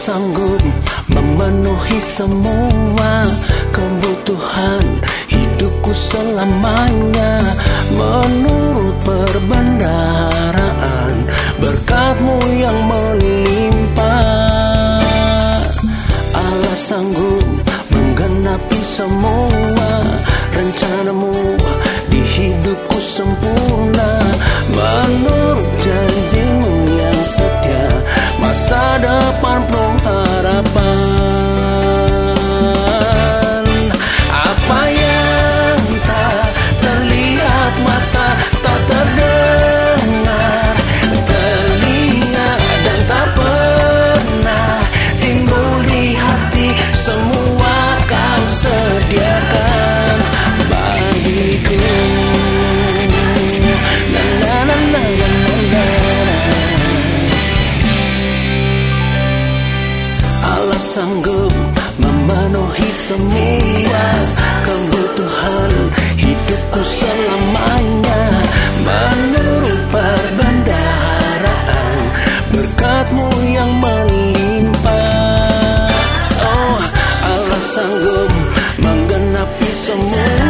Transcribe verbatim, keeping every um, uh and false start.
sanggup memenuhi semua kebutuhan hidupku selamanya. Menurut perbendaharaan berkat-Mu yang melimpah, Allah sanggup menggenapi semua rencana-Mu di hidupku sempurna. Menurut janji-Mu yang setia, masa depan penuh harapan. Apa yang tak terlihat mata, tak terdengar telinga, dan tak pernah timbul di hati, semua Kau sediakan bagiku. Na na na na na na. Allah sanggup memenuhi semua kebutuhan hidupku selamanya. Menurut perbendaharaan berkat-Mu yang melimpah, oh Allah sanggup menggenapi semua